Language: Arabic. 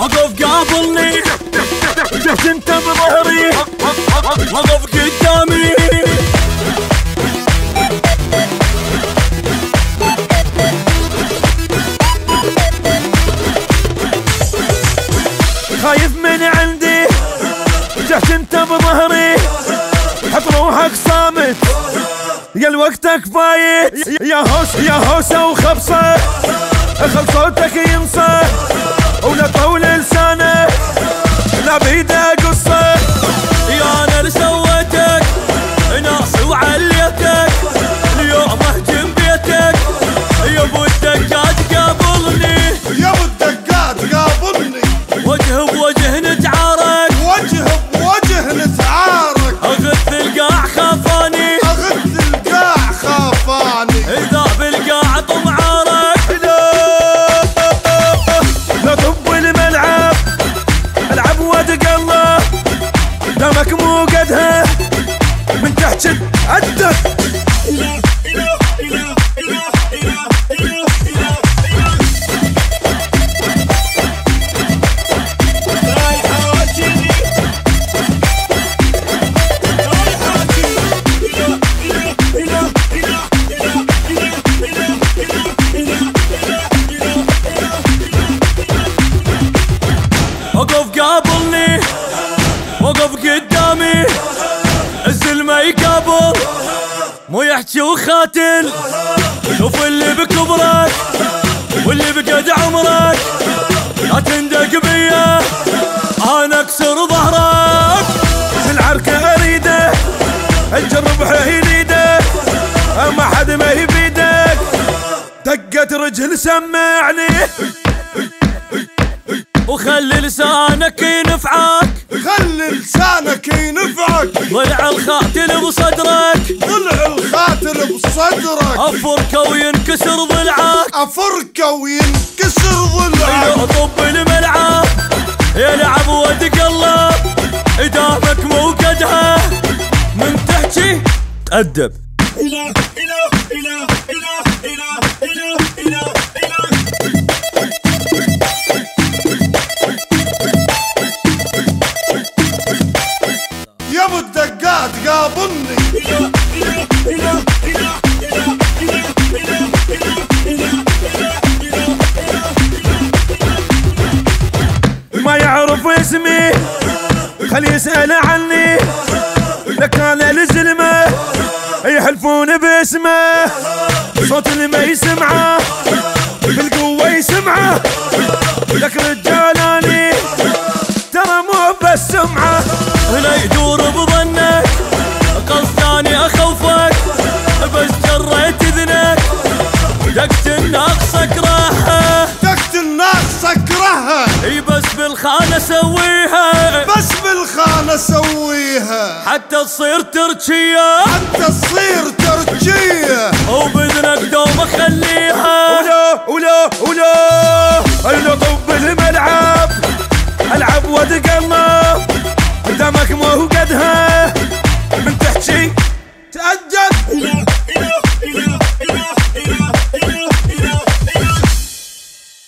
وقف قابلني جهت انت بظهري وقف قدامي خايف من عندي جهت انت بظهري حط روحك صامت يا وقتك فايت يا هوسة وخبصة خل صوتك ينصى ولا طول لسانه لا بيده قصة يا انا اللي سويتك ناصي وعليتك اليوم اهجم بيتك يا ابو الدقات قابلني يا ابو الدقات قابلني وجه بوجه نتعارك وجه بوجه نتعارك اغث القاع خافاني اذا بالقاع طمعارك لا طب الملعب العب وتقلب دمك مو قدها من تحت عدك وقف قابلني وقف قدامي الزلمة يقابل مو يحكي وخاتل شوف اللي بكبرك واللي بقد عمرك لا تندق بيا انا اكسر ظهرك العركة اريده الجربها يريده ما حد ما يبيدك دقة رجل سمعني وخلي لسانك ينفعك خلي لسانك ينفعك ضلع الخاتل بصدرك ضلع الخاتل بصدرك افركه وينكسر ضلعك افركه وينكسر ضلعك طب الملعب يلعب وتقلب دامك موقدها من تحكي تأدب يا ابو الدقات قابلني ما يعرف اسمي خلي يسأل عني لك انا الزلمة يحلفون باسمه صوت اللي ما يسمعه بالقوة يسمعه لك رجالاني ترى مو بس سمعه هنا يدور بظنك قصداني اخوفك بس جريت اذنك دقت الناقص اكرهها دقت الناقص اكرهها اي بس بالخانة سويها بس بالخانة سويها حتى تصير تركية حتى تصير تركية وبذنك دوم خليها ولا طب الملعب